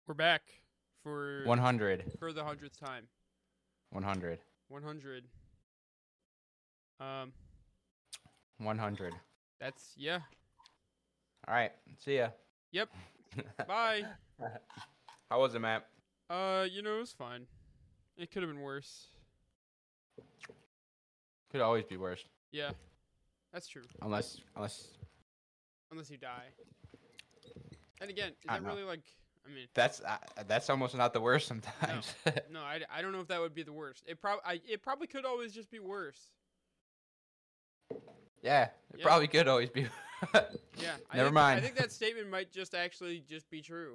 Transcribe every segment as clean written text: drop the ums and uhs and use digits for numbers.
We're back for 100. for the 100th time. 100. 100. 100. That's yeah. All right. See ya. Yep. Bye. How was it, Matt? It was fine. It could have been worse. Could always be worse. Yeah. That's true. Unless Unless you die. And again, is I that know. really like? I mean, that's almost not the worst sometimes. no. I don't know if that would be the worst. It probably could always just be worse. Yeah, it probably could always be. Yeah. Never mind. I think that statement might just actually just be true.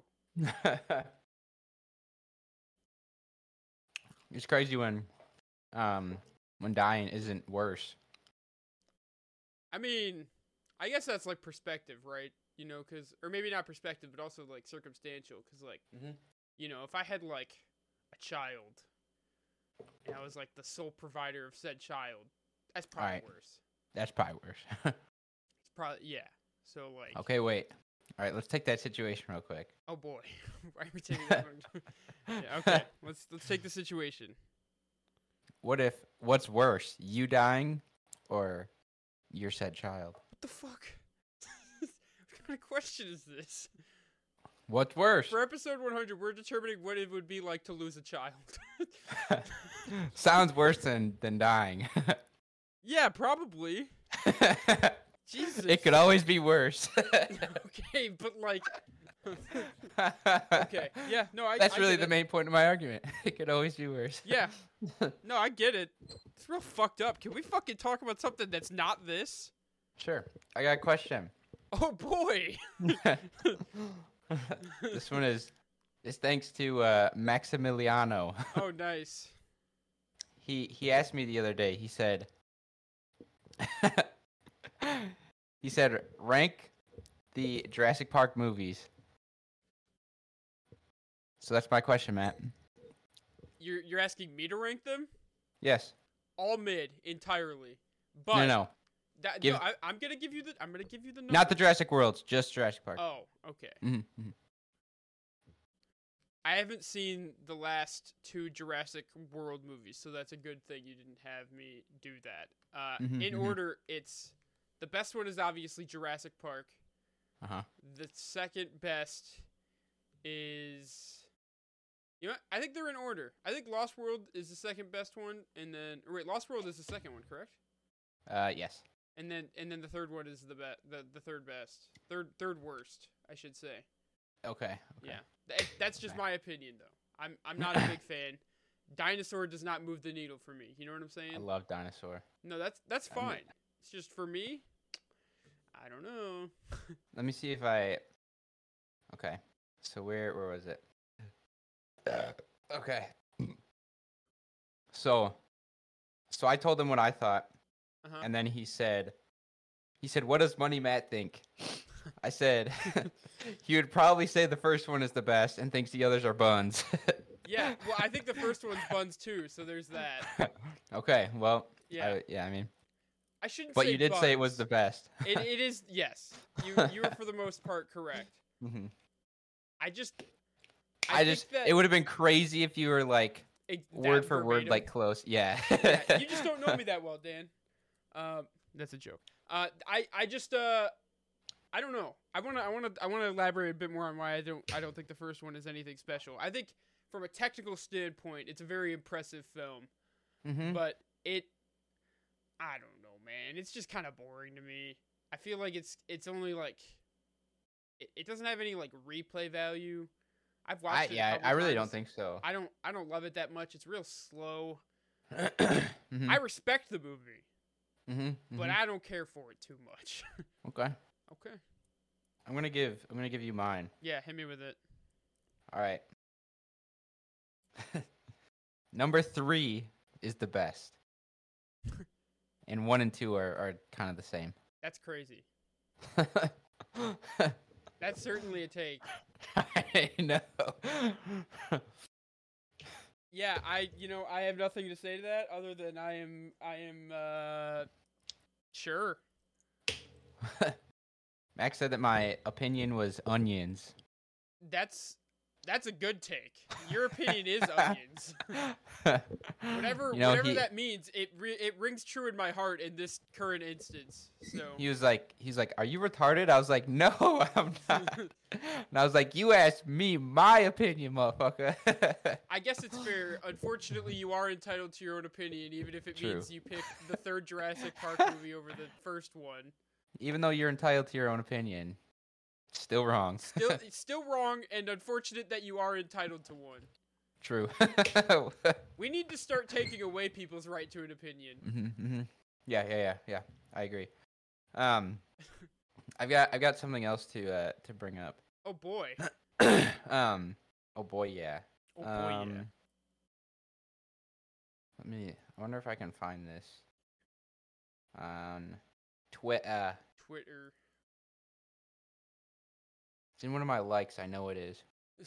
It's crazy when dying isn't worse. I mean, I guess that's like perspective, right? Or maybe not perspective, but also like circumstantial. Because, like, if I had like a child and I was like the sole provider of said child, that's probably Alright. worse. That's probably worse. It's probably, yeah. So, like, Okay, wait. All right, let's take that situation real quick. oh boy. Why are we taking that one? Yeah, okay. Let's take the situation. What's worse, you dying or your said child? What the fuck? What kind of question is this? What's worse? For episode 100, we're determining what it would be like to lose a child. Sounds worse than dying. Yeah, probably. Jesus. It could always be worse. Okay, but like. Okay, yeah, no, That's I really get the it. main point of my argument. It could always be worse. Yeah, no, I get it. It's real fucked up. Can we fucking talk about something that's not this? Sure. I got a question. Oh boy. This one is thanks to Maximiliano. Oh, nice. He asked me the other day. He said rank the Jurassic Park movies. So that's my question, Matt. You're asking me to rank them? Yes. All mid entirely. But No. I'm gonna give you the number. Not the Jurassic Worlds, just Jurassic Park. Oh, okay. Mm-hmm. I haven't seen the last two Jurassic World movies, so that's a good thing you didn't have me do that. In order, it's the best one is obviously Jurassic Park. Uh-huh. The second best is, I think they're in order. I think Lost World is the second best one, and then Lost World is the second one, correct? Yes. And then the third one is the third best, third worst, I should say. Okay. Yeah, that's just my opinion, though. I'm not a big fan. Dinosaur does not move the needle for me. You know what I'm saying? I love Dinosaur. No, that's fine. It's just for me. I don't know. Let me see if I. Okay. So where was it? Okay. So I told him what I thought, and then he said, "What does Money Matt think?" I said, he would probably say the first one is the best and thinks the others are buns. Yeah, well, I think the first one's buns too, so there's that. Okay, well, yeah, I mean, I shouldn't. But say you did buns. say it was the best. It is, yes. You were for the most part correct. Mm-hmm. I just it would have been crazy if you were like word for word, like close. Yeah. Yeah. You just don't know me that well, Dan. That's a joke. I don't know. I want to elaborate a bit more on why I don't think the first one is anything special. I think from a technical standpoint, it's a very impressive film. Mm-hmm. But I don't know, man. It's just kind of boring to me. I feel like it's only like it doesn't have any like replay value. I've watched it. I really don't think so. I don't love it that much. It's real slow. Mm-hmm. I respect the movie, Mm-hmm. but I don't care for it too much. Okay. Okay. I'm gonna give you mine. Yeah, hit me with it. All right. Number 3 is the best, and 1 and 2 are kind of the same. That's crazy. That's certainly a take. I know. Yeah, I have nothing to say to that other than I am sure. Max said that my opinion was onions. That's That's a good take. Your opinion is onions. Whatever that means, it rings true in my heart in this current instance. So he's like, "Are you retarded?" I was like, "No, I'm not." And I was like, "You asked me my opinion, motherfucker." I guess it's fair. Unfortunately, you are entitled to your own opinion, even if it means you pick the third Jurassic Park movie over the first one. Even though you're entitled to your own opinion. Still wrong. Still wrong, and unfortunate that you are entitled to one. True. We need to start taking away people's right to an opinion. Mm-hmm. Yeah. I agree. I've got something else to bring up. Oh boy. Oh boy, yeah. Yeah. I wonder if I can find this on Twitter. It's in one of my likes. I know it is.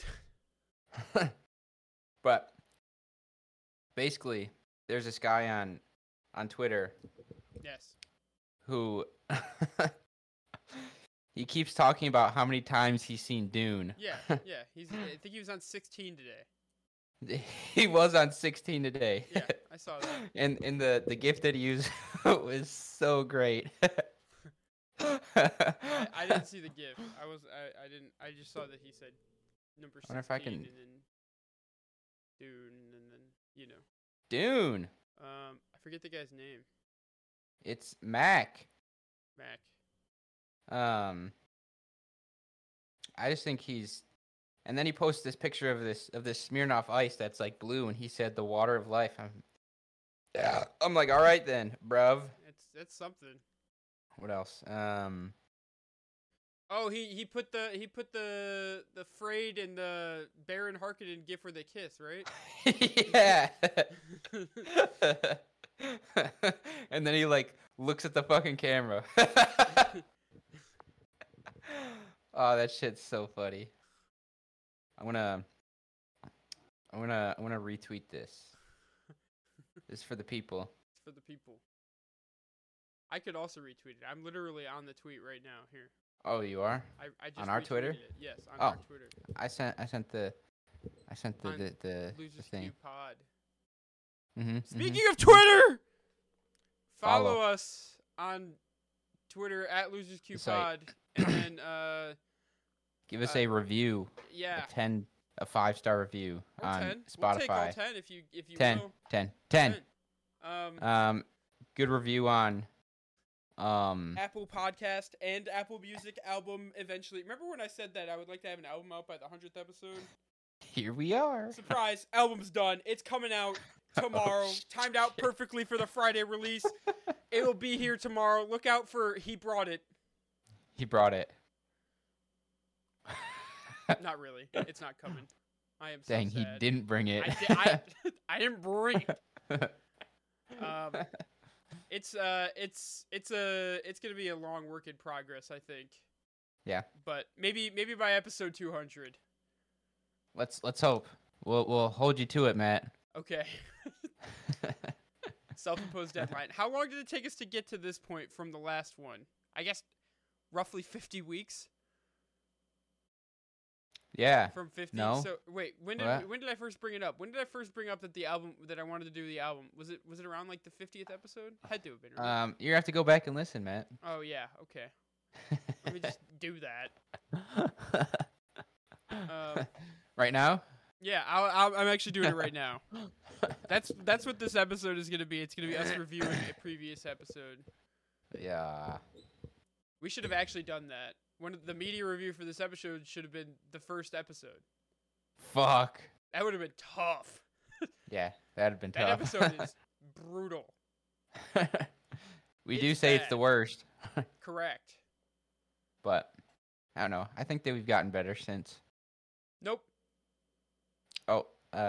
But basically, there's this guy on Twitter. Yes. Who he keeps talking about how many times he's seen Dune. Yeah. I think he was on 16 today. He was on 16 today. Yeah, I saw that. And the gift that he used was so great. I didn't see the GIF. I didn't. I just saw that he said number 16 wonder if I can... and then Dune and then Dune. I forget the guy's name. It's Mac. Mac. I just think he's... And then he posts this picture of this Smirnoff Ice that's like blue, and he said the water of life. I'm like, all right then, bruv. That's something. What else? Oh, he put the Frayed and the Baron Harkonnen gif where they kiss, right? Yeah. And then he like looks at the fucking camera. Oh, that shit's so funny. I'm gonna retweet this. This is for the people. It's for the people. I could also retweet it. I'm literally on the tweet right now. Here. Oh, you are? I just on our Twitter? It. Yes, on our Twitter. I sent the Losers thing. Q Pod. Mm-hmm, Speaking of Twitter, follow us on Twitter at Losers Q Pod, and then give us a review. Yeah. A 5-star review on 10. Spotify. We'll take all 10 if you 10, will. 10. Good review on Apple Podcast and Apple Music album eventually. Remember when I said that I would like to have an album out by the 100th episode? Here we are. Surprise, album's done. It's coming out tomorrow. Timed out perfectly for the Friday release. It'll be here tomorrow. Look out for He Brought It. He brought it. Not really. It's not coming. I am so Dang, sad. he didn't bring it. I didn't bring it. It's gonna be a long work in progress, I think. Yeah. But maybe by episode 200. Let's hope. We'll hold you to it, Matt. Okay. Self-imposed deadline. How long did it take us to get to this point from the last one? I guess roughly 50 weeks. Yeah. From 50. No. So wait, when did I first bring it up? When did I first bring up that I wanted to do the album? Was it around like the 50th episode? Had to have been. Right? You have to go back and listen, Matt. Oh yeah. Okay. Let me just do that. Right now? Yeah, I'm actually doing it right now. That's what this episode is gonna be. It's gonna be us reviewing a previous episode. Yeah. We should have actually done that. The media review for this episode should have been the first episode. Fuck. That would have been tough. Yeah, that'd have been tough. That episode is brutal. We do say bad. It's the worst. Correct. But I don't know. I think that we've gotten better since. Nope. Oh,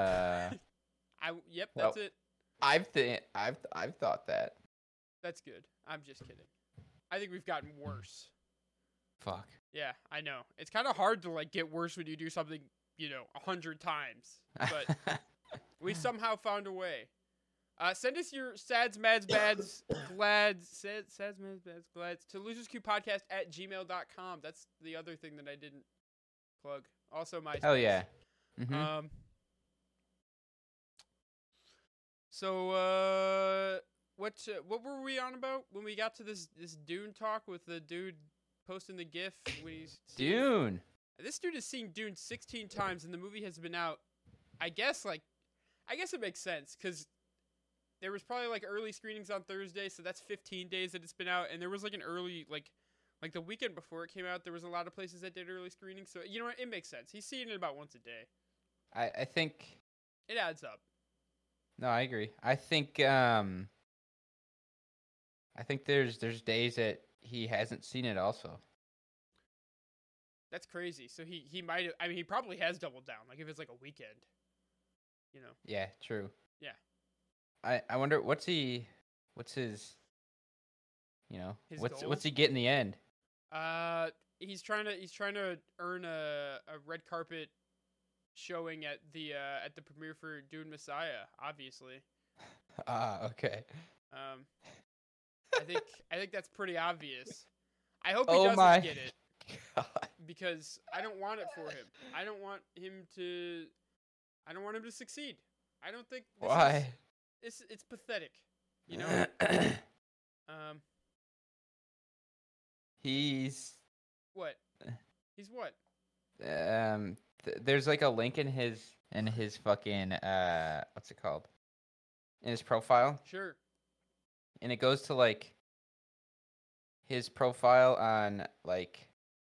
Yep, that's it. I've thought that. That's good. I'm just kidding. I think we've gotten worse. Fuck. Yeah, I know. It's kind of hard to like get worse when you do something, 100 times. But we somehow found a way. Send us your sads, mads, bads, glads, sads, mads, bads, glads to losersqpodcast@gmail.com. That's the other thing that I didn't plug. Also, MySpace. Oh yeah. Mm-hmm. So what were we on about when we got to this Dune talk with the dude posting the GIF when he's Dune? This dude has seen Dune 16 times, and the movie has been out. I guess it makes sense because there was probably like early screenings on Thursday, so that's 15 days that it's been out, and there was like an early like the weekend before it came out, there was a lot of places that did early screenings. So you know what, it makes sense. He's seeing it about once a day. I think it adds up. No, I agree. I think there's days that he hasn't seen it also. That's crazy. So he might have, I mean, he probably has doubled down, like if it's like a weekend. You know. Yeah, true. Yeah. I wonder what's his what's he get in the end? He's trying to earn a red carpet showing at the premiere for Dune Messiah, obviously. Okay. I think that's pretty obvious. I hope he doesn't get it. God. Because I don't want it for him. I don't want him to succeed. I don't think Why? It's pathetic, you know? He's what? He's what? There's like a link in his fucking what's it called? In his profile. Sure. And it goes to like his profile on like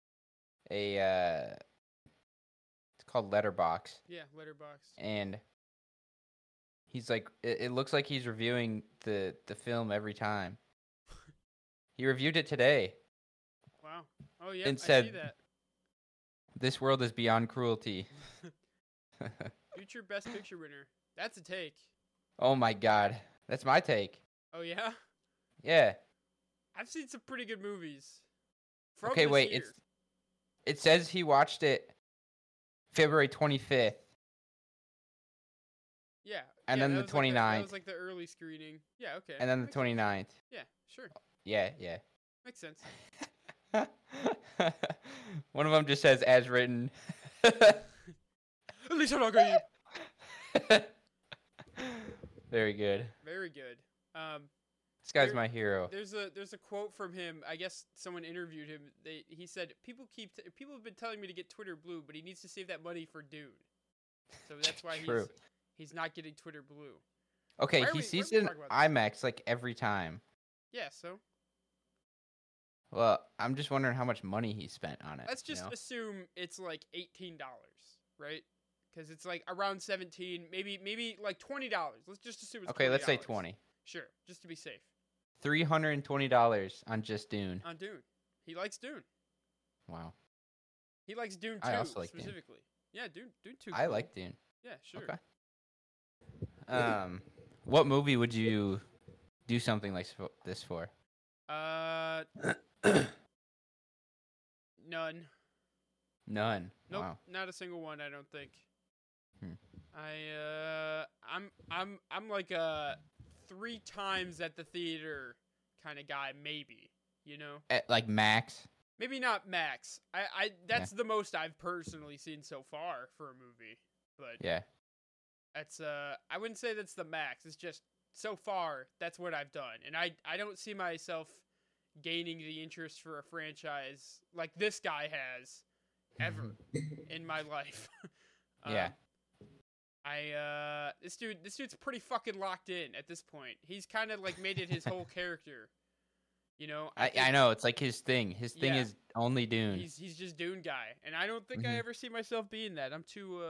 a it's called Letterboxd. Yeah, Letterboxd. And he's like it looks like he's reviewing the film every time. He reviewed it today. Wow. Oh yeah, and I said, see that. This world is beyond cruelty. Future Best Picture winner. That's a take. Oh my god. That's my take. Oh yeah? Yeah. I've seen some pretty good movies. Okay, wait. Year. It says he watched it February 25th. Yeah. And then the 29th. That was like the early screening. Yeah, okay. And then the 29th. Yeah, sure. Yeah. Makes sense. One of them just says as written. At least I'm not going to. Very good. Very good. This guy's my hero. There's a quote from him. I guess someone interviewed him. He said, people have been telling me to get Twitter Blue, but he needs to save that money for Dune. So that's why he's not getting Twitter Blue. Okay, he sees it in IMAX like every time. Yeah, so. Well, I'm just wondering how much money he spent on it. Let's just assume it's like $18, right? Because it's like around 17, maybe like $20. Let's just assume it's okay. $20. Let's say 20. Sure, just to be safe. $320 on just Dune. On Dune, he likes Dune. Wow. He likes Dune 2 I also like specifically. Dune. Yeah, Dune 2. I like Dune. Yeah, sure. Okay. What movie would you do something like this for? None. None. Nope, Wow. not a single one. I don't think. I'm like a 3 times at the theater kind of guy, maybe. You know. Like max. Maybe not max. That's the most I've personally seen so far for a movie. But yeah, that's I wouldn't say that's the max. It's just so far that's what I've done, and I don't see myself gaining the interest for a franchise like this guy has ever in my life. Yeah. This dude's pretty fucking locked in at this point. He's kind of like made it his whole character. You know, I know it's like his thing. His thing is only Dune. He's just Dune guy, and I don't think I ever see myself being that. I'm too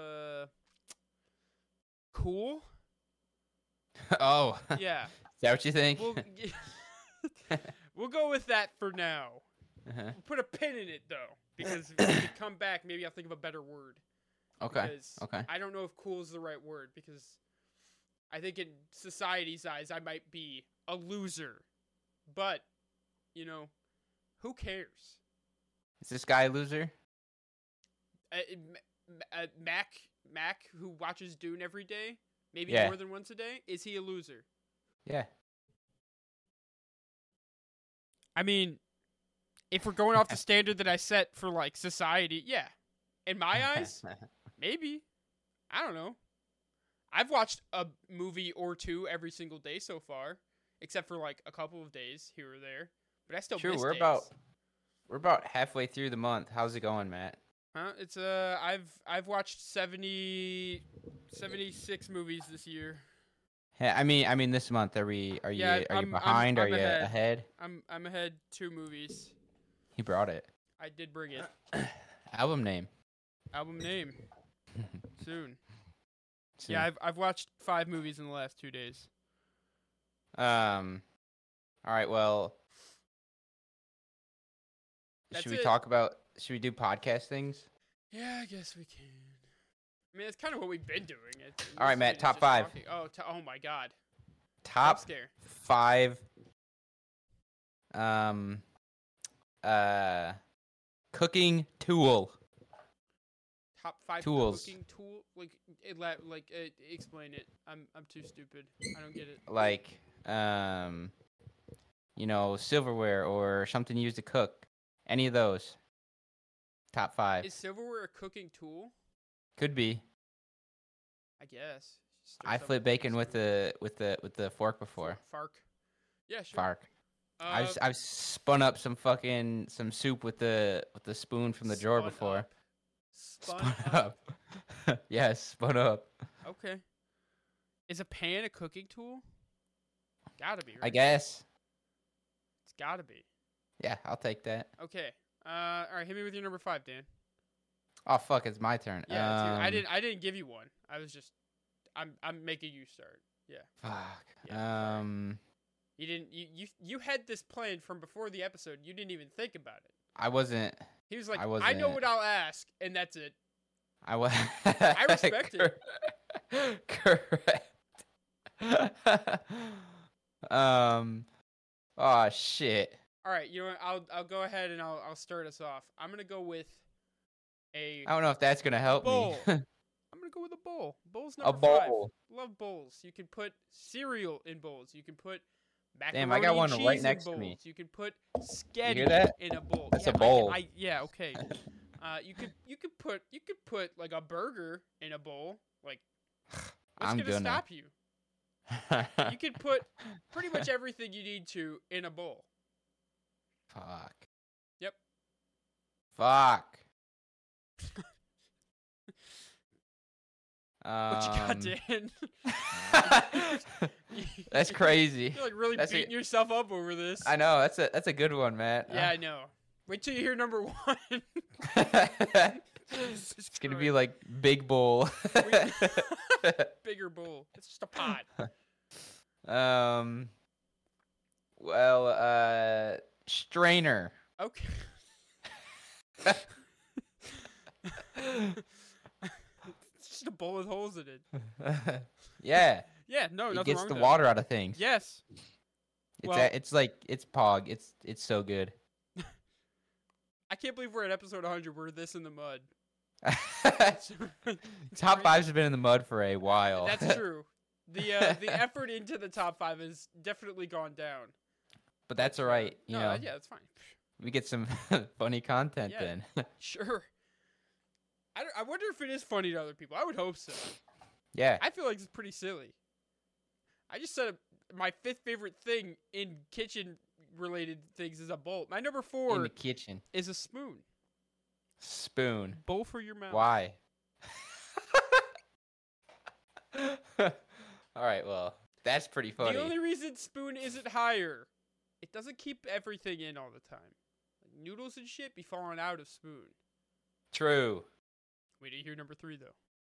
cool. Oh. Yeah. Is that what you think? We'll go with that for now. We'll put a pin in it though, because if we come back, maybe I'll think of a better word. Okay. Because I don't know if cool is the right word, because I think in society's eyes I might be a loser. But, you know, who cares? Is this guy a loser? Mac, who watches Dune every day, maybe more than once a day, is he a loser? Yeah. I mean, if we're going off the standard that I set for, like, society, yeah. In my eyes, maybe. I don't know. I've watched a movie or two every single day so far, except for like a couple of days here or there. But I still True, miss we're days. about halfway through the month. How's it going, Matt? Huh? It's I've watched 76 movies this year. Yeah, I mean this month. Are you behind? Are you ahead? I'm ahead 2 movies. He brought it. I did bring it. Album name. Album name. Soon. Yeah, I've watched 5 movies in the last 2 days. All right, well, should we do podcast things? Yeah, I guess we can. I mean, it's kind of what we've been doing. All right, Matt, top 5. Oh my God. Top 5 cooking tool. Top 5 tools. Cooking tool? Explain it. I'm too stupid. I don't get it. Like silverware or something used to cook. Any of those. Top 5. Is silverware a cooking tool? Could be. I guess. I flipped bacon with the fork before. Fark. Yeah, sure. Fark. I've spun up some soup with the spoon from the drawer before. Spun up. Yes, spun up. Okay. Is a pan a cooking tool? Gotta be, right? I guess. It's gotta be. Yeah, I'll take that. Okay. All right, hit me with your number 5, Dan. Oh fuck, it's my turn. Yeah, I didn't give you one. I was just I'm making you start. Yeah. Fuck. Yeah, you didn't you had this planned from before the episode. You didn't even think about it. I wasn't. He was like, I know what I'll ask, and that's it. I respect it. Correct. Oh shit. All right, you know what? I'll go ahead and I'll start us off. I'm gonna go with a. I don't know if that's gonna help bowl. me. I'm gonna go with a bowl. Bowl's number 5. Bowl. Love bowls. You can put cereal in bowls. You can put macaroni Damn, I got one and cheese right next in to me. bowls. You can put sketty in a bowl. That's a bowl. Yeah, okay. You could put like a burger in a bowl. Like, what's gonna stop you? You could put pretty much everything you need to in a bowl. Fuck. Yep. Fuck. What you got, Dan? That's crazy. You're like really beating yourself up over this. I know. That's a good one, Matt. Yeah, I know. Wait till you hear number 1. It's gonna be like big bowl. Bigger bowl. It's just a pot. Well, strainer. Okay. It's just a bowl with holes in it. Yeah. Yeah, no, nothing it gets wrong the with water out of things. Yes. It's Pog. It's so good. I can't believe we're at episode 100. We're this in the mud. Top 5s have been in the mud for a while. That's true. The effort into the top 5 has definitely gone down. But that's all right. You know, yeah, that's fine. We get some funny content then. Sure. I wonder if it is funny to other people. I would hope so. Yeah. I feel like it's pretty silly. I just said my 5th favorite thing in kitchen-related things is a bowl. My number 4 in the kitchen is a spoon. Spoon. Bowl for your mouth. Why? All right, well, that's pretty funny. The only reason spoon isn't higher, it doesn't keep everything in all the time. Like noodles and shit be falling out of spoon. True. Wait till you hear number 3, though.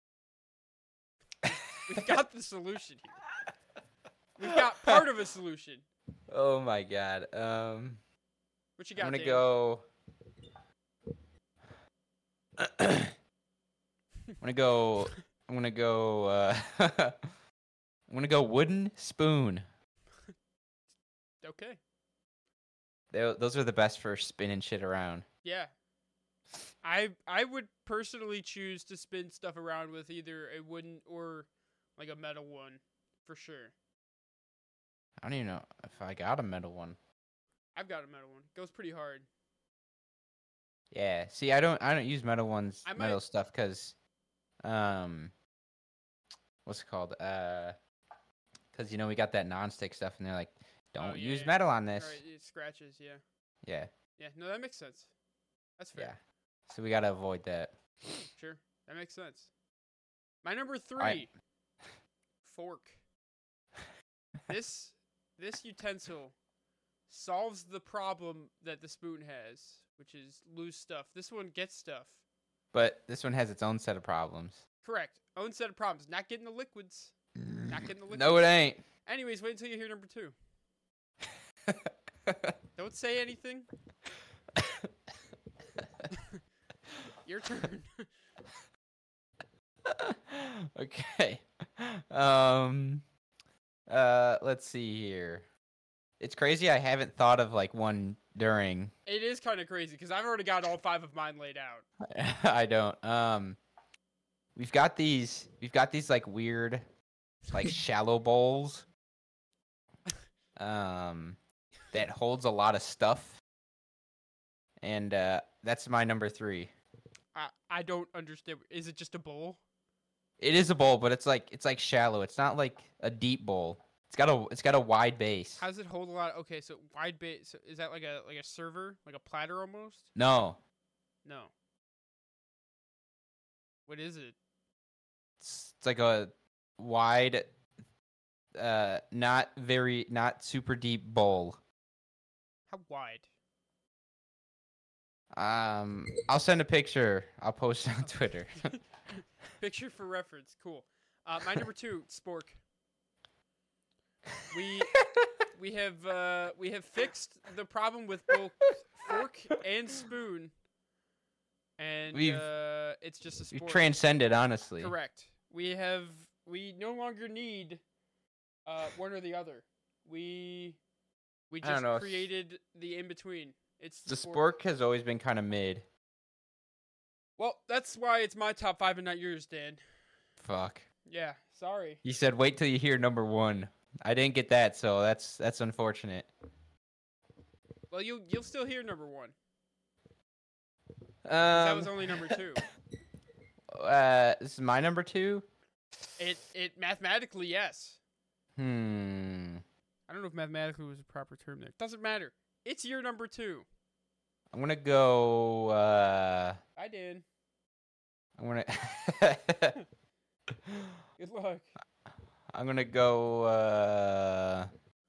We've got the solution here. We've got part of a solution. Oh my god. What you got? I'm gonna Dan? go. I'm gonna go wooden spoon. Okay. Those are the best for spinning shit around. Yeah. I would personally choose to spin stuff around with either a wooden or like a metal one, for sure. I don't even know if I got a metal one. I've got a metal one. It goes pretty hard. Yeah. See, I don't use metal ones, metal stuff, because, what's it called? Because we got that nonstick stuff, and they're like, don't use yeah. metal on this. Right, it scratches. Yeah. Yeah. Yeah. No, that makes sense. That's fair. Yeah. So we gotta avoid that. Sure, that makes sense. My number 3, right. Fork. This utensil solves the problem that the spoon has, which is loose stuff. This one gets stuff. But this one has its own set of problems. Correct. Own set of problems. Not getting the liquids. Not getting the liquids. No, it ain't. Anyways, wait until you hear number 2. Don't say anything. Your turn. Okay. Let's see here. It's crazy I haven't thought of like one during. It is kind of crazy because I've already got all 5 of mine laid out. I don't. We've got these like weird, like shallow bowls. That holds a lot of stuff. And that's my number 3. I don't understand. Is it just a bowl? It is a bowl, but it's like shallow. It's not like a deep bowl. It's got a wide base. How does it hold a lot? Okay, so wide base. So is that like a server, like a platter almost? No. No. What is it? It's like a wide, not super deep bowl. How wide? I'll send a picture. I'll post it on Twitter. Picture for reference. Cool. My number 2, spork. We have fixed the problem with both fork and spoon, and it's just a spork. We've transcended, honestly. Correct. We no longer need one or the other. We just created the in between. It's the spork has always been kind of mid. Well, that's why it's my top 5 and not yours, Dan. Fuck. Yeah, sorry. You said wait till you hear number 1. I didn't get that, so that's unfortunate. Well, you'll still hear number 1. That was only number 2. This is my number 2. It mathematically, yes. I don't know if mathematically was a proper term there. Doesn't matter. It's your number 2. I'm gonna go. Hi, Dan. I'm gonna. Good luck. I'm gonna go.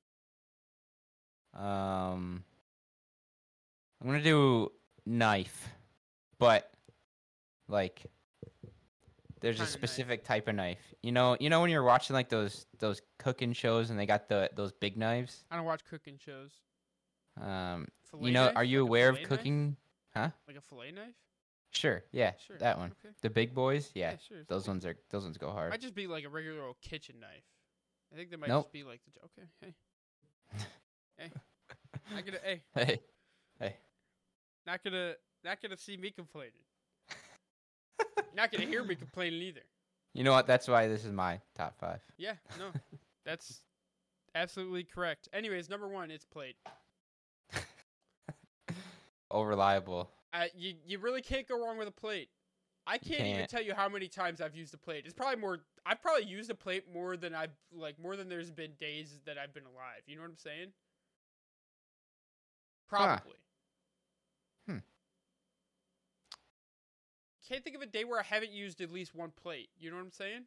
I'm gonna do knife, but like, there's a specific type of knife. You know when you're watching like those cooking shows and they got those big knives. I don't watch cooking shows. Fillet knife? Are you aware of cooking? Knife? Huh? Like a fillet knife? Sure. Yeah. Sure. That one. Okay. The big boys. Yeah. Sure. Those ones go hard. Might just be like a regular old kitchen knife. I think they might just be like okay. Hey. Not gonna. Hey. Hey. Not gonna see me complaining. Not gonna hear me complaining either. You know what? That's why this is my top 5. Yeah. No. That's absolutely correct. Anyways, number 1, it's plate. Oh, reliable. You really can't go wrong with a plate. I can't even tell you how many times I've used a plate. It's probably more. I've probably used a plate more than there's been days that I've been alive. You know what I'm saying? Probably. Huh. Can't think of a day where I haven't used at least one plate. You know what I'm saying?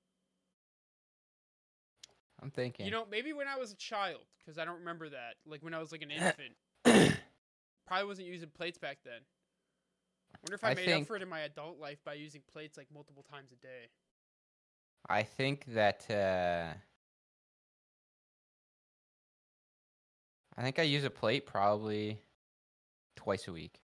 I'm thinking. Maybe when I was a child, because I don't remember that. Like when I was like an infant. Probably wasn't using plates back then. Wonder if I made up for it in my adult life by using plates like multiple times a day. I think that I use a plate probably twice a week.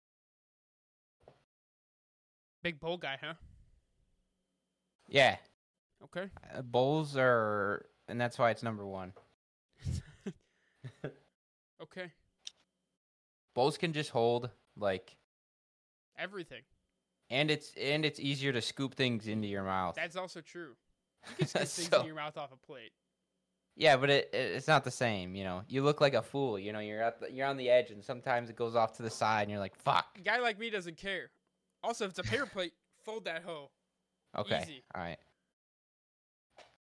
Big bowl guy, huh? Yeah. Okay. Bowls are, and that's why it's number 1. Okay. Bowls can just hold like everything. And it's easier to scoop things into your mouth. That's also true. You can scoop things in your mouth off a plate. Yeah, but it's not the same, You look like a fool, you're on the edge and sometimes it goes off to the side and you're like, fuck. A guy like me doesn't care. Also, if it's a paper plate, fold that hoe. Okay. Easy. All right.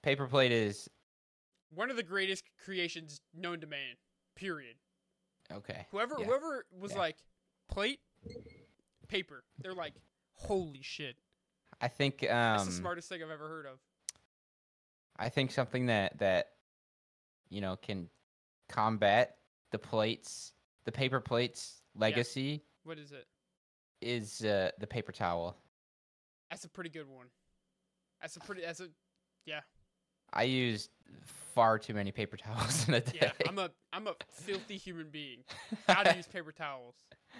Paper plate is one of the greatest creations known to man. Period. okay. Whoever was like plate, paper. They're like, holy shit. I think that's the smartest thing I've ever heard of. I think something that can combat the paper plates legacy. Yeah. What is it? Is the paper towel. That's a pretty good one. Yeah. I used far too many paper towels in a day. Yeah, I'm a filthy human being. Gotta use paper towels.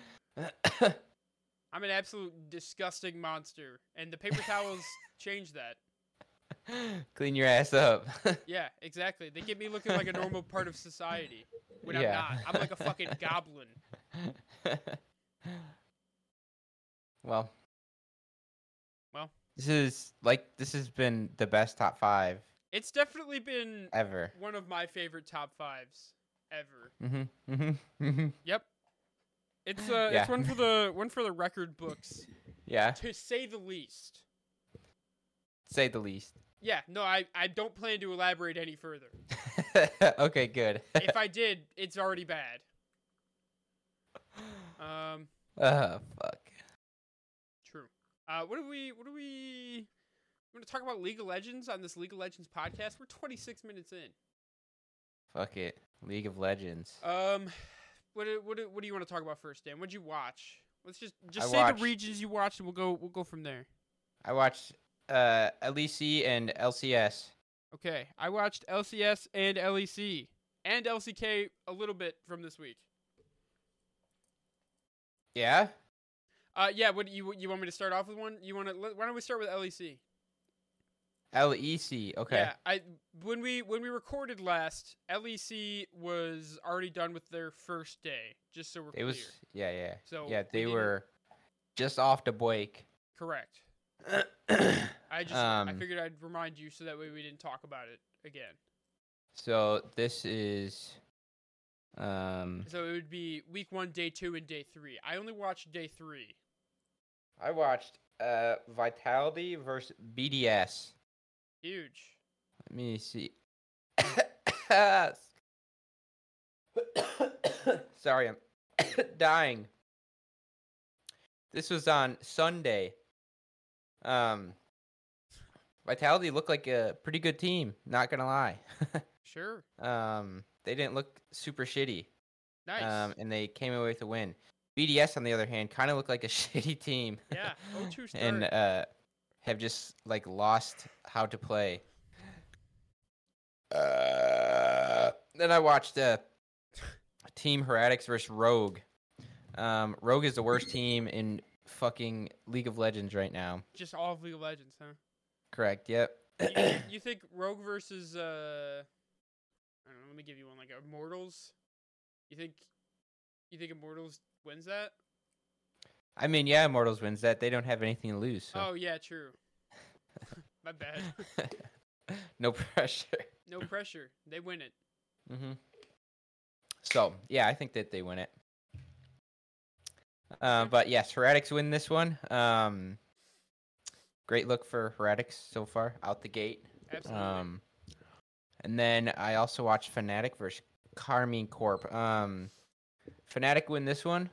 I'm an absolute disgusting monster, and the paper towels change that. Clean your ass up. Yeah, exactly. They get me looking like a normal part of society when I'm not. I'm like a fucking goblin. Well, this has been the best top 5. It's definitely been ever one of my favorite top 5s ever. Yep. It's one for the record books. Yeah. To say the least. Say the least. Yeah, no, I don't plan to elaborate any further. Okay, good. If I did, it's already bad. Fuck. True. What do we want to talk about League of Legends on this League of Legends podcast? We're 26 minutes in. Fuck it. League of Legends. What do you want to talk about first, Dan? What'd you watch? Let's just say the regions you watched, and we'll go from there. I watched LEC and LCS. Okay, I watched LCS and LEC and LCK a little bit from this week. Yeah. Yeah. What you want me to start off with one? Why don't we start with LEC? LEC. Okay. Yeah. When we recorded last, LEC was already done with their first day. Just so we're clear. Yeah. So yeah, they were just off the break. Correct. I figured I'd remind you so that way we didn't talk about it again. So this is So it would be week 1, day 2, and day 3. I only watched day 3. I watched Vitality versus BDS. Huge. Let me see. Sorry, I'm dying. This was on Sunday. Vitality looked like a pretty good team, not gonna lie. Sure. They didn't look super shitty. Nice. And they came away with a win. BDS, on the other hand, kind of looked like a shitty team. Yeah, 0-2 start. And have just lost how to play. Then I watched Team Heretics versus Rogue. Rogue is the worst team in fucking League of Legends right now. Just all of League of Legends, huh? Correct. Yep. You think Rogue versus I don't know, let me give you one, like Immortals? You think Immortals wins that? I mean, yeah, Immortals wins that. They don't have anything to lose. So. Oh yeah, true. My bad. No pressure. No pressure. They win it. So yeah, I think that they win it. But yes, Heretics win this one. Great look for Heretics so far, out the gate. Absolutely. And then I also watched Fnatic versus Karmine Corp. Fnatic win this one.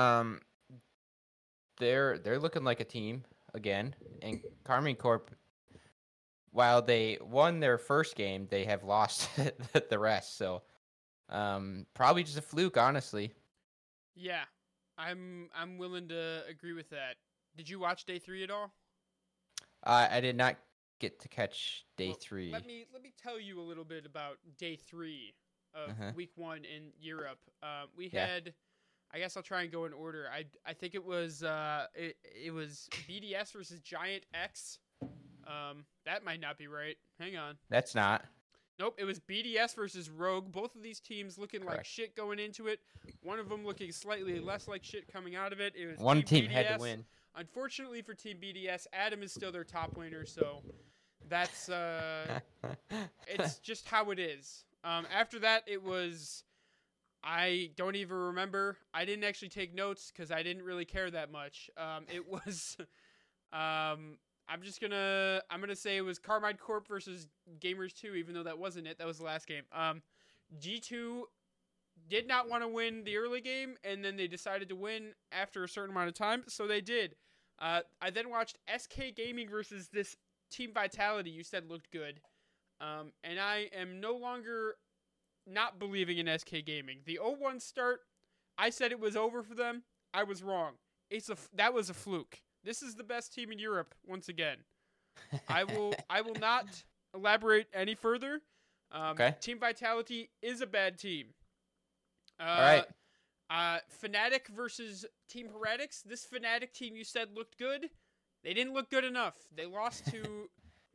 They're looking like a team again, and Karmine Corp, while they won their first game, they have lost the rest. So probably just a fluke, honestly. Yeah, I'm willing to agree with that. Did you watch day 3 at all? I did not get to catch day 3. Let me tell you a little bit about day 3 of week 1 in Europe. We had, I guess I'll try and go in order. I think it was it was BDS versus Giant X. That might not be right. Hang on. That's not. Nope, it was BDS versus Rogue. Both of these teams looking Correct. like shit going into it. One of them looking slightly less like shit coming out of it. It was one team BDS. had to win. Unfortunately for Team BDS, Adam is still their top laner, so that's it's just how it is. After that, it was, I don't even remember. I didn't actually take notes because I didn't really care that much. It was, I I'm gonna say it was Carmine Corp versus Gamers 2, even though that wasn't it. That was the last game. G2 did not want to win the early game, and then they decided to win after a certain amount of time, so they did. I then watched SK Gaming versus this Team Vitality you said looked good. And I am no longer not believing in SK Gaming. The 0-1 start, I said it was over for them. I was wrong. That was a fluke. This is the best team in Europe once again. I will not elaborate any further. Okay. Team Vitality is a bad team. All right. Fnatic versus Team Heretics. This Fnatic team you said looked good. They didn't look good enough. They lost to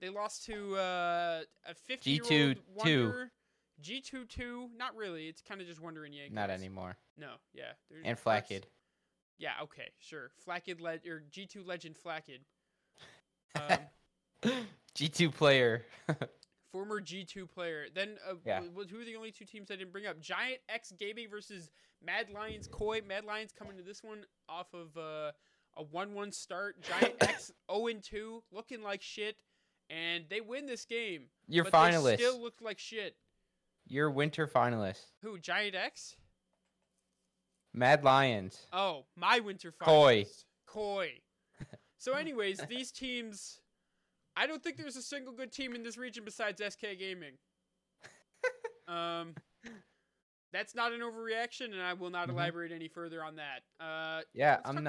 a 50-year-old Wonder. G2-2. Not really. It's kind of just Wonder and Yankees. Not anymore. No. Yeah. And Flakkid. Yeah. Okay. Sure. Flakkid or G2 legend Flakkid. G2 player. Former G2 player. Then, who are the only two teams I didn't bring up? Giant X Gaming versus Mad Lions Koi. Mad Lions coming to this one off of a 1-1 start. Giant X 0-2, looking like shit, and they win this game. Your but finalist. They still looked like shit. Your winter finalist. Who? Giant X? Mad Lions. Oh, my winter finalist. Koi. So, anyways, these teams. I don't think there's a single good team in this region besides SK Gaming. That's not an overreaction, and I will not elaborate any further on that. Yeah, I'm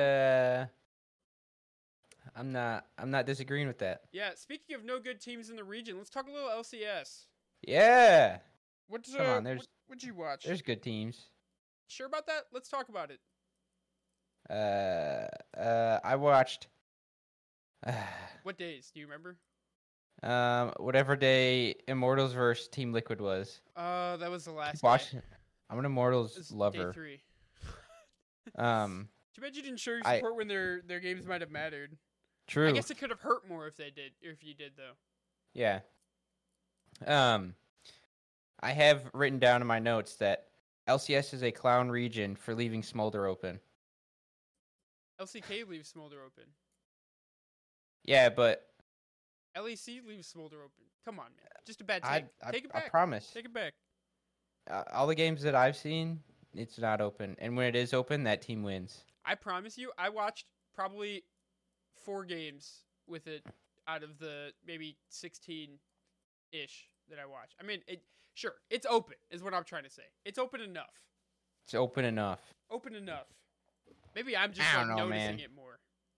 not disagreeing with that. Yeah, speaking of no good teams in the region, let's talk a little LCS. Yeah. Come on, what'd you watch? There's good teams. Sure about that? Let's talk about it. I watched. What days? Do you remember? Whatever day Immortals versus Team Liquid was. That was the last. Watching. I'm an Immortals lover. Day 3. Too bad you didn't show your support when their games might have mattered. True. I guess it could have hurt more if you did though. Yeah. I have written down in my notes that LCS is a clown region for leaving Smolder open. LCK leaves Smolder open. Yeah, but LEC leaves Smolder open. Come on, man. Just a bad take. Take it back. I promise. Take it back. All the games that I've seen, it's not open. And when it is open, that team wins. I promise you, I watched probably 4 games with it out of the maybe 16-ish that I watched. I mean, it's open is what I'm trying to say. It's open enough. It's open enough. Open enough. Maybe I'm just noticing it more.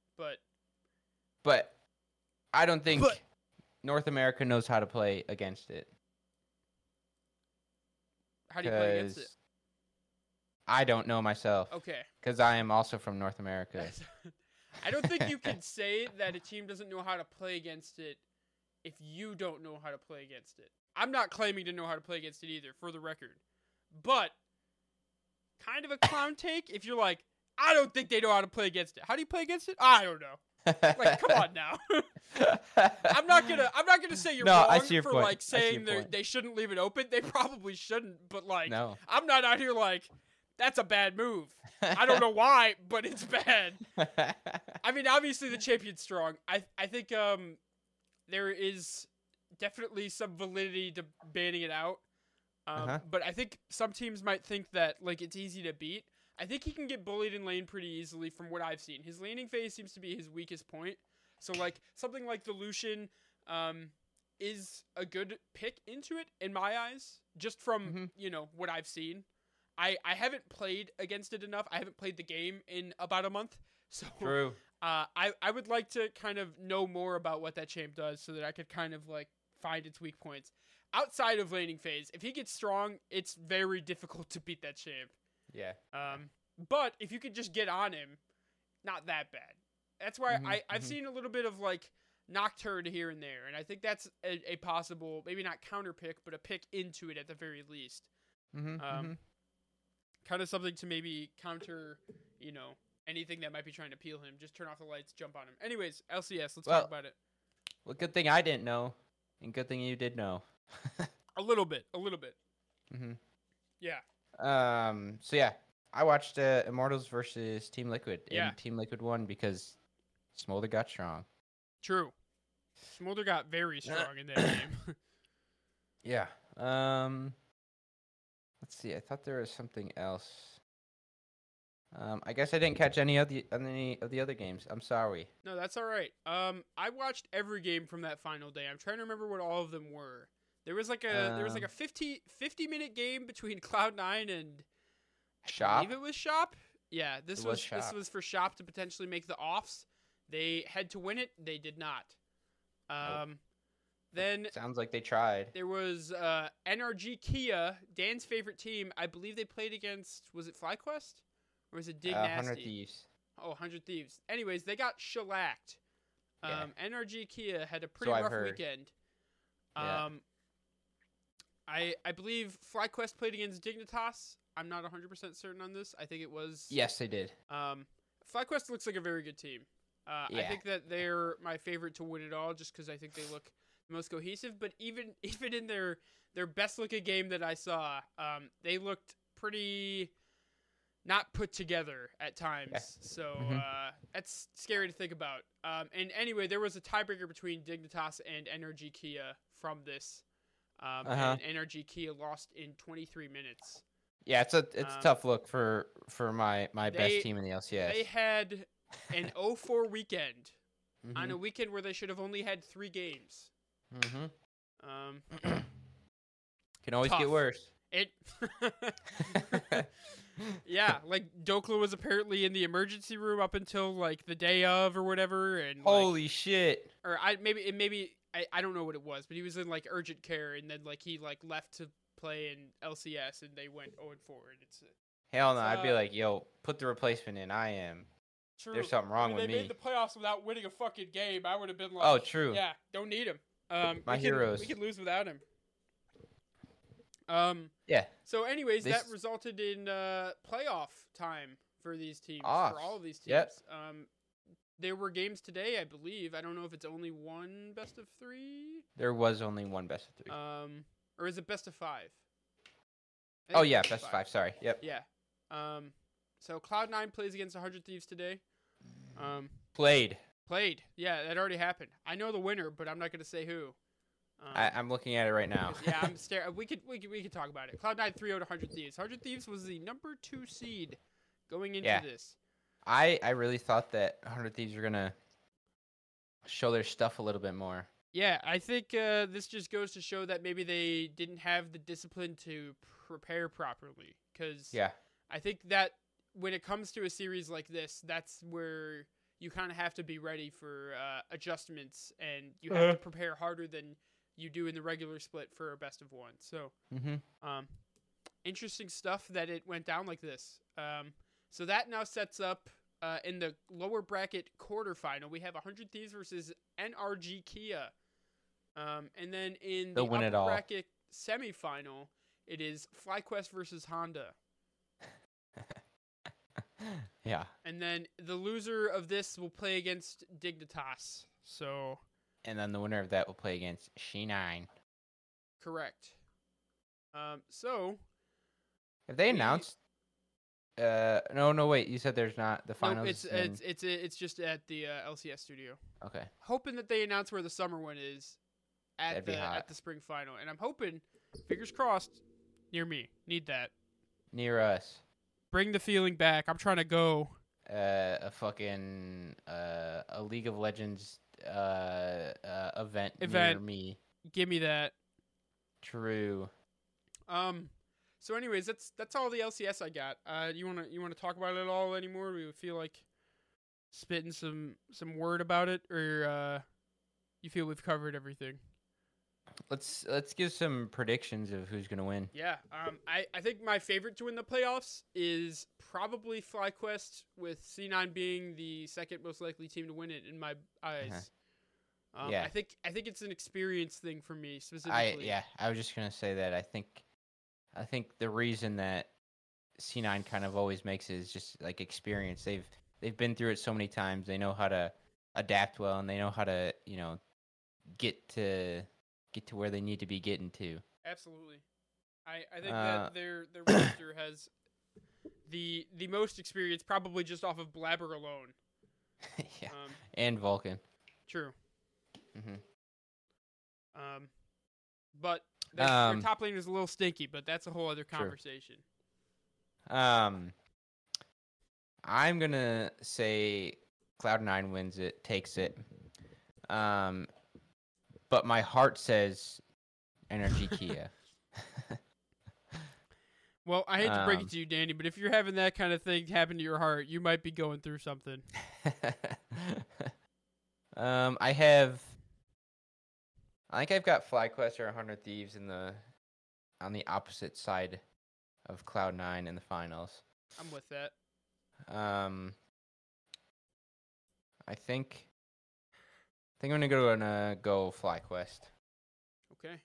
But I don't think North America knows how to play against it. How do you play against it? I don't know myself. Okay. Because I am also from North America. I don't think you can say that a team doesn't know how to play against it if you don't know how to play against it. I'm not claiming to know how to play against it either, for the record. But kind of a clown take if you're like, I don't think they know how to play against it. How do you play against it? I don't know. Like, come on now. I'm not gonna say you're wrong for like saying they shouldn't leave it open. They probably shouldn't, but like, no. I'm not out here like that's a bad move. I don't know why, but it's bad. I mean, obviously the champion's strong. I think there is definitely some validity to banning it out. But I think some teams might think that like it's easy to beat. I think he can get bullied in lane pretty easily from what I've seen. His laning phase seems to be his weakest point. So like something like the Lucian is a good pick into it in my eyes, just from what I've seen. I haven't played against it enough. I haven't played the game in about a month. So True. I would like to kind of know more about what that champ does so that I could kind of like find its weak points. Outside of laning phase, if he gets strong, it's very difficult to beat that champ. Yeah. But if you could just get on him, not that bad. That's why I've seen a little bit of like Nocturne here and there, and I think that's a possible, maybe not counter pick, but a pick into it at the very least. Kind of something to maybe counter, anything that might be trying to peel him. Just turn off the lights, jump on him. Anyways, LCS, let's talk about it. Well, good thing I didn't know, and good thing you did know. A little bit. Yeah. So yeah, I watched Immortals versus Team Liquid, and Team Liquid won because Smolder got strong. True. Smolder got very strong in that game. Yeah. Let's see. I thought there was something else. I guess I didn't catch any of the other games. I'm sorry. No, that's all right. I watched every game from that final day. I'm trying to remember what all of them were. There was like a 50 minute game between Cloud9 and Shop. I believe it was Shop. Yeah, this was Shop. for Shop to potentially make the offs. They had to win it. They did not. Nope. Then sounds like they tried. there was NRG Kia, Dan's favorite team. I believe they played against, was it FlyQuest? Or was it Dig Nasty? 100 Thieves. Oh, 100 Thieves. Anyways, they got shellacked. Yeah. NRG Kia had a pretty So I've rough heard. weekend. Yeah. I believe FlyQuest played against Dignitas. I'm not 100% certain on this. I think it was... Yes, they did. FlyQuest looks like a very good team. Yeah. I think that they're my favorite to win it all just because I think they look the most cohesive. But even in their best looking game that I saw, they looked pretty not put together at times. Yeah. So Mhm. that's scary to think about. And anyway, there was a tiebreaker between Dignitas and NRG Kia from this. And NRG Kia lost in 23 minutes. Yeah, it's a tough look for my best team in the LCS. They had an 0-4 weekend on a Mhm. weekend where they should have only had 3 games. Mhm. Can always Tough. get worse. It, yeah, like Dokla was apparently in the emergency room up until like the day of or whatever, and Holy shit! or maybe I don't know what it was, but he was in like urgent care, and then like he like left to play in LCS, and they went 0-4. It's Hell no! I'd be like, yo, put the replacement in. I am. true. There's something wrong with they me. made the playoffs without winning a fucking game. I would have been like, Oh, true. yeah, don't need him. My heroes. We could lose without him. Yeah. So, anyways, This- that resulted in playoff time for these teams, Offs. for all of these teams. Yep. There were games today, I believe. I don't know if it's only one best of 3. There was only one best of 3. Or is it best of 5? I think Oh it's yeah, best of 5. Sorry. Yep. Yeah. So Cloud9 plays against 100 Thieves today. Played. Played. Yeah, that already happened. I know the winner, but I'm not going to say who. I'm looking at it right now. Yeah, I'm staring. We could talk about it. Cloud9 3-0 to 100 Thieves. 100 Thieves was the number 2 seed going into this. I really thought that 100 Thieves were gonna show their stuff a little bit more. Yeah, I think this just goes to show that maybe they didn't have the discipline to prepare properly. Because Yeah. I think that when it comes to a series like this, that's where you kind of have to be ready for adjustments, and you have to prepare harder than you do in the regular split for a best of 1. So, interesting stuff that it went down like this. So that now sets up in the lower bracket quarterfinal. We have 100 Thieves versus NRG Kia. And then in the They'll win it upper all. bracket semifinal, it is FlyQuest versus Honda. Yeah. And then the loser of this will play against Dignitas. So, And then the winner of that will play against She9. correct. So Have they announced? No, wait. You said there's not the finals. nope, it's just at the LCS studio. Okay. Hoping that they announce where the summer one is at That'd be hot. at the spring final, and I'm hoping, fingers crossed, near me. Need that. Near us. Bring the feeling back. I'm trying to go. A fucking a League of Legends event near me. Give me that. True. So, anyways, that's all the LCS I got. You wanna talk about it all anymore? Do you feel like spitting some word about it, or you feel we've covered everything? Let's give some predictions of who's gonna win. Yeah. I think my favorite to win the playoffs is probably FlyQuest, with C9 being the second most likely team to win it in my eyes. Yeah. I think it's an experience thing for me specifically. I was just gonna say that I think the reason that C9 kind of always makes it is just like experience. They've been through it so many times. They know how to adapt well, and they know how to get to where they need to be getting to. Absolutely. I think that their roster has the most experience, probably just off of Blabber alone. Yeah. And Vulcan. True. But their top lane is a little stinky, but that's a whole other conversation. I'm gonna say Cloud9 wins it, takes it. But my heart says Energy Kia. Well, I hate to break it to you, Danny, but if you're having that kind of thing happen to your heart, you might be going through something. I think I've got FlyQuest or 100 Thieves on the opposite side of Cloud9 in the finals. I'm with that. I think I'm gonna go FlyQuest. Okay.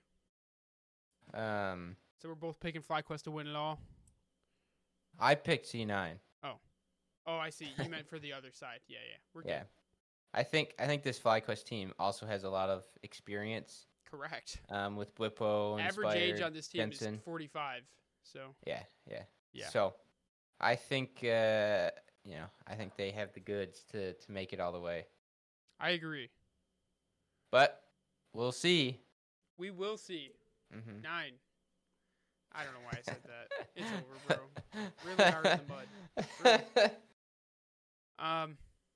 So we're both picking FlyQuest to win it all. I picked C9. Oh, I see. You meant for the other side. Yeah. We're good. I think this FlyQuest team also has a lot of experience. Correct. With Bwipo and average age on this team Jensen. is 45. So. Yeah. So, I think I think they have the goods to make it all the way. I agree. But we'll see. We will see. Mm-hmm. 9. I don't know why I said that. It's over, bro. Really hard in the mud. Really.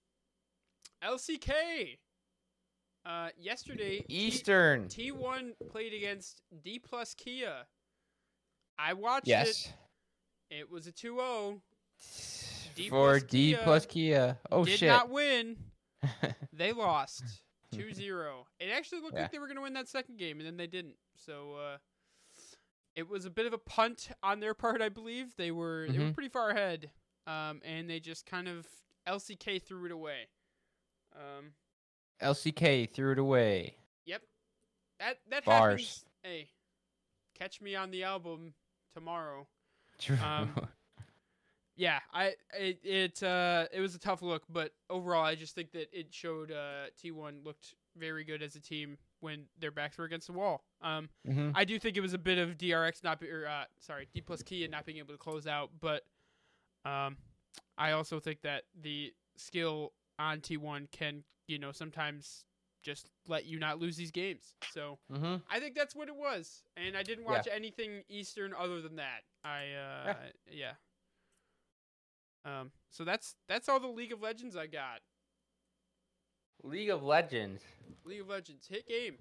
LCK. Yesterday, Eastern T1 played against D+ Kia. I watched it. It was a 2-0. For D+ Kia. Oh, shit. Did not win. They lost 2-0. It actually looked like they were going to win that second game, and then they didn't. So it was a bit of a punt on their part, I believe. They were pretty far ahead, and they just kind of LCK threw it away. LCK threw it away. Yep. That Bars. happens. Hey, catch me on the album tomorrow. True. Yeah, it was a tough look, but overall, I just think that it showed T1 looked very good as a team when their backs were against the wall. I do think it was a bit of D+ Kia not being able to close out, but I also think that the skill on T1 can, sometimes just let you not lose these games. So I think that's what it was, and I didn't watch anything Eastern other than that. So that's all the League of Legends I got. League of Legends. Hit game.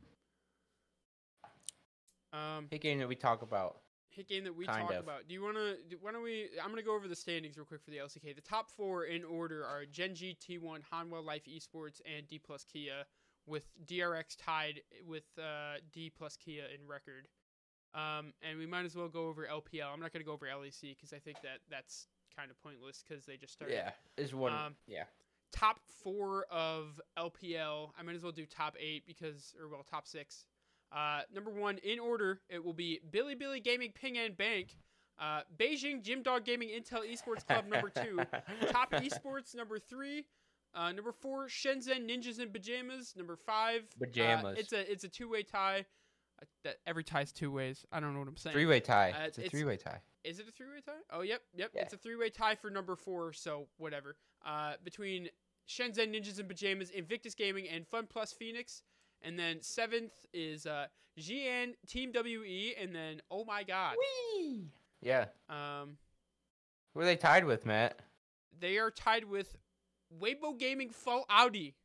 Hit game that we talk about. Do you want to? Why don't we? I'm gonna go over the standings real quick for the LCK. The top 4 in order are Gen.G, T1, Hanwha Life Esports, and D+ Kia, with DRX tied with D+ Kia in record. And we might as well go over LPL. I'm not gonna go over LEC because I think that's kind of pointless because they just started. Yeah, is one. Top 4 of LPL. I might as well do top 8 top 6. Number 1 in order, it will be Bilibili Gaming Ping An Bank, Beijing Gym Dog Gaming Intel Esports Club number 2, Top Esports number 3, number 4 Shenzhen Ninjas in Pajamas number 5. Pajamas. It's a 2-way tie. Every tie's 2 ways. I don't know what I'm saying. 3-way tie. It's a 3-way tie. Is it a 3-way tie? Oh, yep. Yeah. It's a 3-way tie for number 4. So whatever. Between Shenzhen Ninjas in Pajamas, Invictus Gaming, and Fun Plus Phoenix. And then 7th is Xi'an Team WE, and then oh my god. Whee! Yeah. Who are they tied with, Matt? They are tied with Weibo Gaming Full Audi.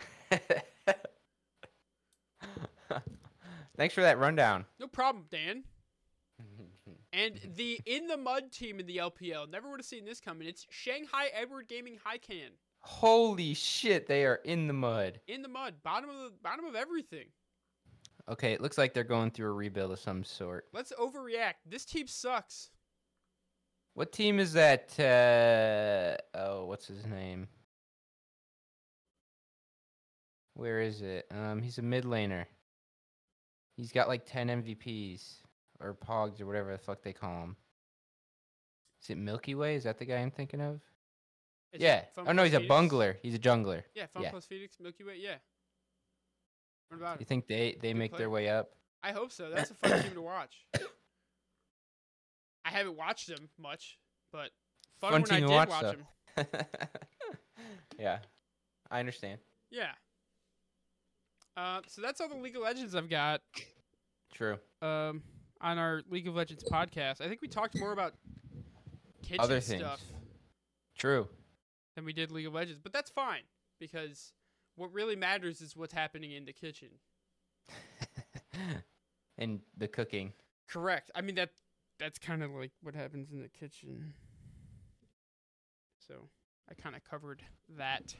Thanks for that rundown. No problem, Dan. And the In the Mud team in the LPL, never would have seen this coming. It's Shanghai Edward Gaming Hican. Holy shit, they are in the mud. In the mud, bottom of everything. Okay, it looks like they're going through a rebuild of some sort. Let's overreact. This team sucks. What team is that? What's his name? Where is it? He's a mid laner. He's got like 10 MVPs or Pogs or whatever the fuck they call him. Is it Milky Way? Is that the guy I'm thinking of? Yeah. Oh no, he's a bungler. He's a jungler. Yeah, Fun Plus Phoenix, Milky Way. Yeah. What about You think they make their way up? I hope so. That's a fun team to watch. I haven't watched them much, but fun when I did watch them. Yeah, I understand. Yeah. So that's all the League of Legends I've got. True. On our League of Legends podcast. I think we talked more about kitchen Other things. stuff True. than we did League of Legends, but that's fine because what really matters is what's happening in the kitchen. And the cooking. Correct. I mean that's kind of like what happens in the kitchen. So I kind of covered that.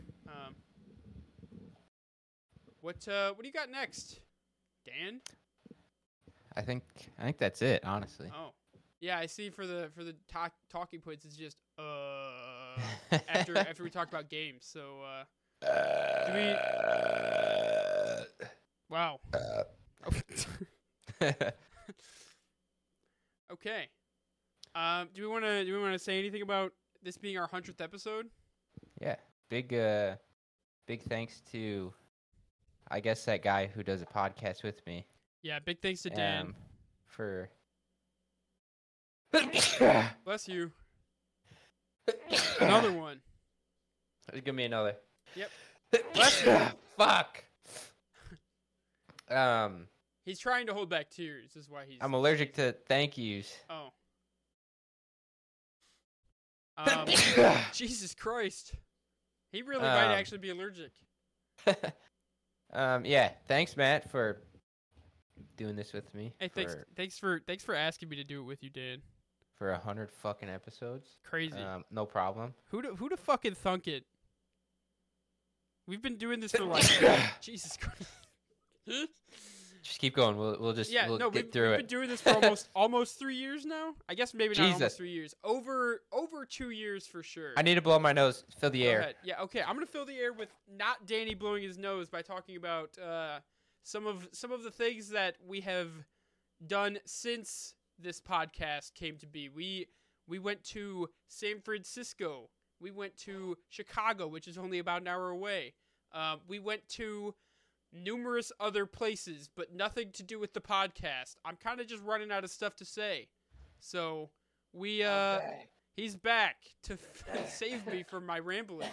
What do you got next, Dan? I think that's it, honestly. Oh, yeah. I see. For the talking points, it's just after we talk about games. So do we? Wow. Okay. Do we want to say anything about this being our 100th episode? Yeah. Big thanks to, I guess, that guy who does a podcast with me. Yeah, big thanks to Dan. For Bless you. Another one. Give me another. Yep. Bless you. Fuck. He's trying to hold back tears. Is why he's. I'm allergic to thank yous. Oh. Jesus Christ. He really might actually be allergic. Yeah. Thanks, Matt, for doing this with me. Hey, thanks for asking me to do it with you, Dan. For 100 fucking episodes. Crazy. No problem. Who'da fucking thunk it? We've been doing this for like Jesus Christ. Just keep going. We'll get through it. We've been doing this for almost 3 years now. I guess maybe not almost 3 years. Over 2 years for sure. I need to blow my nose. Fill the air. Ahead. Yeah. Okay. I'm gonna fill the air with not Danny blowing his nose by talking about some of the things that we have done since this podcast came to be. We went to San Francisco. We went to Chicago, which is only about an hour away. We went to numerous other places, but nothing to do with the podcast. I'm kind of just running out of stuff to say. So he's back to save me from my rambling.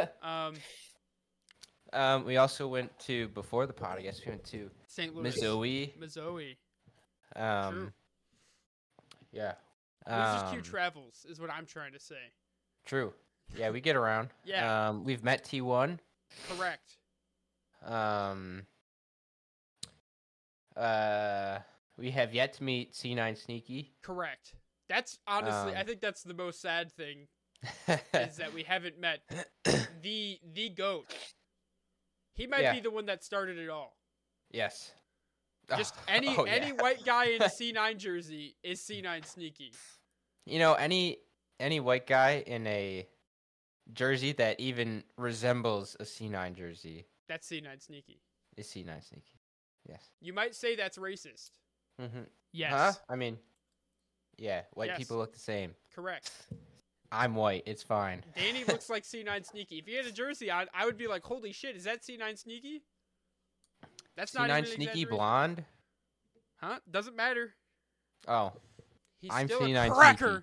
We also went to, before the pod, I guess we went to St. Louis. Missouri. True. Yeah. Losers Q travels is what I'm trying to say. True. Yeah, we get around. Yeah. We've met T1. Correct. We have yet to meet C9 Sneaky. Correct. That's honestly, I think that's the most sad thing is that we haven't met the GOAT. He might be the one that started it all. Yes. Just any white guy in a C9 jersey is C9 Sneaky. You know, any white guy in a jersey that even resembles a C9 jersey. That's C9 Sneaky. Is C9 Sneaky. Yes. You might say that's racist. Mm-hmm. Yes. Huh? I mean, yeah, white people look the same. Correct. I'm white. It's fine. Danny looks like C9 Sneaky. If he had a jersey on, I would be like, holy shit, is that C9 Sneaky? That's not even C9 Sneaky blonde? Huh? Doesn't matter. Oh. He's I'm still C9 a cracker.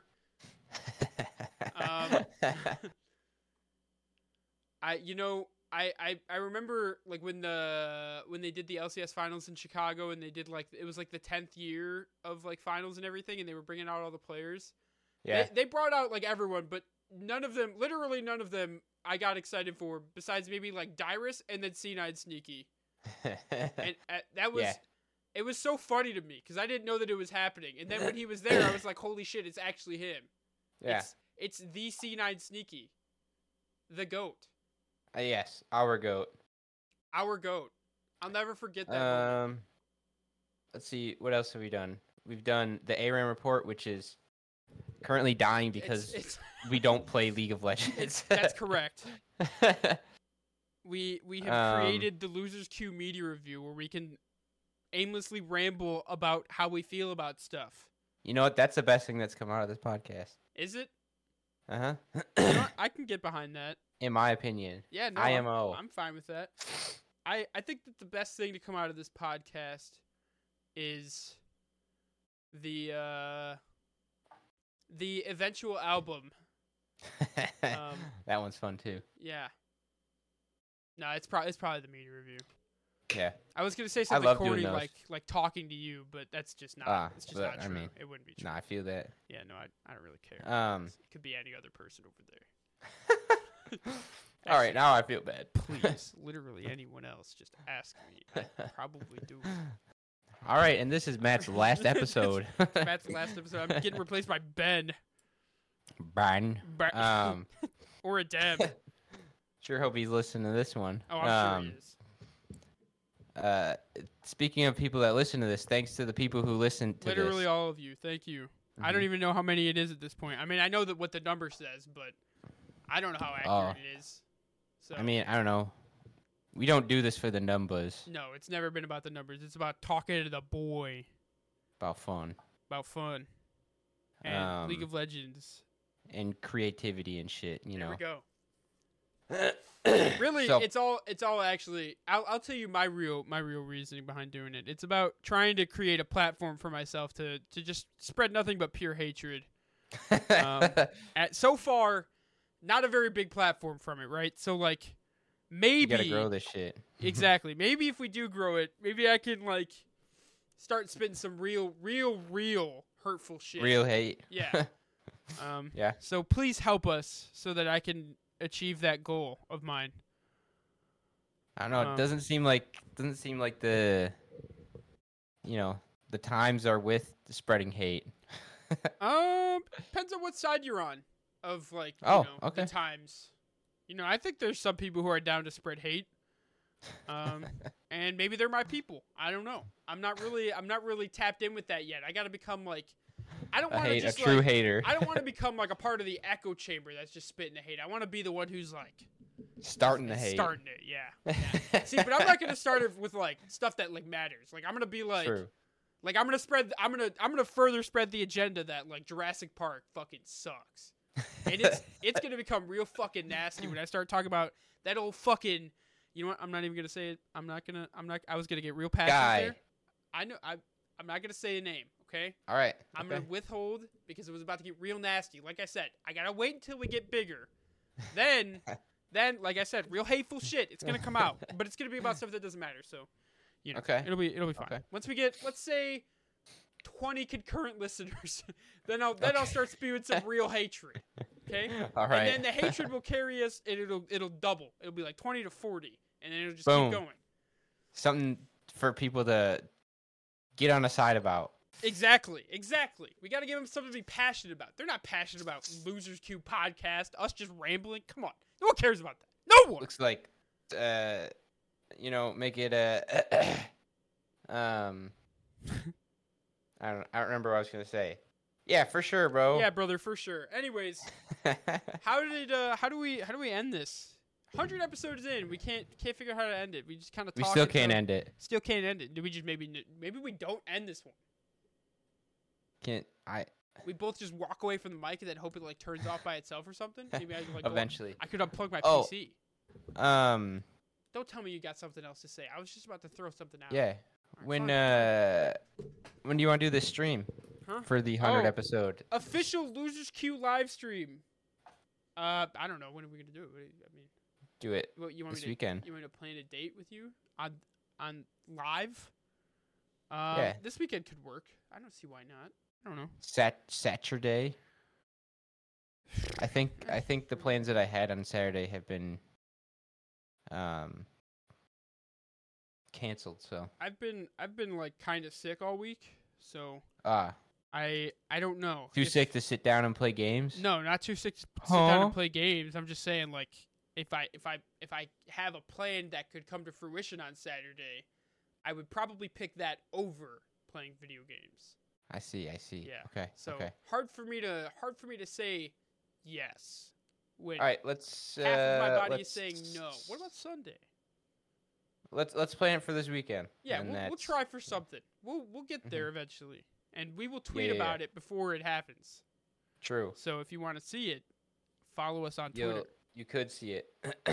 I remember like when they did the LCS finals in Chicago and they did like it was like the 10th year of like finals and everything and they were bringing out all the players. Yeah. They brought out like everyone, but literally none of them I got excited for besides maybe like Dyrus and then C9 Sneaky. And that was it was so funny to me because I didn't know that it was happening. And then when he was there, I was like, holy shit, it's actually him. Yeah. It's the C9 Sneaky. The GOAT. Yes, our GOAT. Our GOAT. I'll never forget that. Let's see, what else have we done? We've done the ARAM report, which is currently dying because we don't play League of Legends. That's correct. We have created the Losers Q media review where we can aimlessly ramble about how we feel about stuff. You know what? That's the best thing that's come out of this podcast. Is it? Uh-huh. You know what? I can get behind that. In my opinion. Yeah, no, IMO. I'm fine with that. I think that the best thing to come out of this podcast is the eventual album. That one's fun too. Yeah. No, it's probably the media review. Yeah. I was gonna say something love doing corny those. like talking to you, but that's just not. It's just not true. I mean, it wouldn't be true. no, I feel that. Yeah, no, I don't really care. It could be any other person over there. All right, now I feel bad. Please, literally anyone else, just ask me. I probably do. All right, and this is Matt's last episode. Matt's last episode. I'm getting replaced by Ben. Ben. Or a Deb. Sure hope he's listening to this one. Oh, I'm sure he is. Speaking of people that listen to this, thanks to the people who listen to literally this. all of you. Thank you. I don't even know how many it is at this point. I mean, I know that what the number says, but I don't know how accurate it is. So I mean, I don't know. We don't do this for the numbers. No, it's never been about the numbers. It's about talking to the boy. About fun. About fun. And League of Legends. And creativity and shit, you know. There we go. Really, it's all actually. I'll tell you my real reasoning behind doing it. It's about trying to create a platform for myself to just spread nothing but pure hatred. So far, not a very big platform from it, right? So like, maybe you gotta grow this shit. Exactly. Maybe if we do grow it, maybe I can like start spitting some real hurtful shit. Real hate. Yeah. Yeah. So please help us so that I can achieve that goal of mine. I don't know. It doesn't seem like the, the times are with spreading hate. Depends on what side you're on of like, okay. the times. I think there's some people who are down to spread hate. And maybe they're my people. I don't know. I'm not really tapped in with that yet. I got to become like, I don't want to just a true hater. I don't want to become like a part of the echo chamber that's just spitting the hate. I want to be the one who's like starting the hate. Starting it, yeah. See, but I'm not gonna start it with like stuff that like matters. Like I'm gonna be like, True. Like I'm gonna further spread the agenda that like Jurassic Park fucking sucks. And it's gonna become real fucking nasty when I start talking about that old fucking. You know what? I'm not even gonna say it. I was gonna get real passionate there. I know. I'm not gonna say a name. Okay. All right. I'm gonna withhold because it was about to get real nasty. Like I said, I gotta wait until we get bigger. Then, like I said, real hateful shit. It's gonna come out, but it's gonna be about stuff that doesn't matter. So, okay. It'll be fine. Okay. Once we get, let's say, 20 concurrent listeners, then I'll start spewing some real hatred. Okay. All right. And then the hatred will carry us, and it'll double. It'll be like 20 to 40, and then it'll just Boom. keep going. Something for people to get on the side about. Exactly. We got to give them something to be passionate about. They're not passionate about Losers Cube podcast, us just rambling. Come on. No one cares about that. No one. Looks like, make it I don't remember what I was going to say. Yeah, for sure, bro. Yeah, brother, for sure. Anyways, how do we end this? 100 episodes in, we can't figure out how to end it. We just kind of talk. We still can't end it. Still can't end it. Do we just maybe we don't end this one? We both just walk away from the mic and then hope it like turns off by itself or something. Maybe I could, like, eventually. I could unplug my PC. Don't tell me you got something else to say. I was just about to throw something out. Yeah. When do you want to do this stream? Huh? For the 100 episode? Official Losers Q live stream. I don't know. When are we gonna do it? I mean, do it this weekend. You want me to plan a date with you on live? Yeah. This weekend could work. I don't see why not. I don't know. Saturday. I think the plans that I had on Saturday have been canceled. So I've been like kind of sick all week. So I don't know. Too sick to sit down and play games? No, not too sick to sit down and play games. I'm just saying, like, if I have a plan that could come to fruition on Saturday, I would probably pick that over playing video games. I see. Yeah. Okay. So okay. hard for me to say yes. When all right, let's. Half of my body is saying no. What about Sunday? Let's plan it for this weekend. Yeah, we'll try for something. We'll get there eventually, and we will tweet about it before it happens. True. So if you want to see it, follow us on Twitter. You could see it.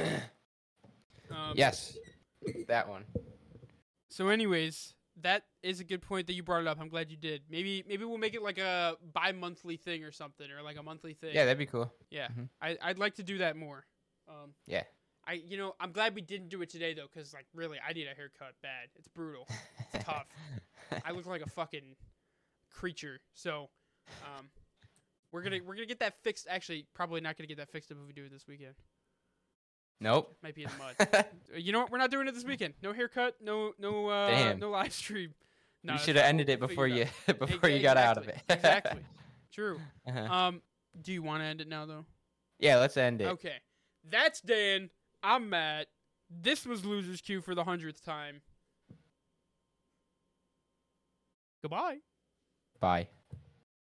Yes, that one. So, anyways, that is a good point that you brought it up. I'm glad you did. Maybe we'll make it like a bi-monthly thing or something, or like a monthly thing. Yeah, that'd be cool. Yeah, I'd like to do that more. Yeah. I'm glad we didn't do it today though, because like really, I need a haircut bad. It's brutal. It's tough. I look like a fucking creature. So, we're gonna get that fixed. Actually, probably not gonna get that fixed if we do it this weekend. Nope. Might be in the mud. You know what? We're not doing it this weekend. No haircut. No live stream. No, you should have ended it before you got out of it. Exactly. True. Do you want to end it now though? Yeah, let's end it. Okay. That's Dan. I'm Matt. This was Losers Q for the 100th time. Goodbye. Bye.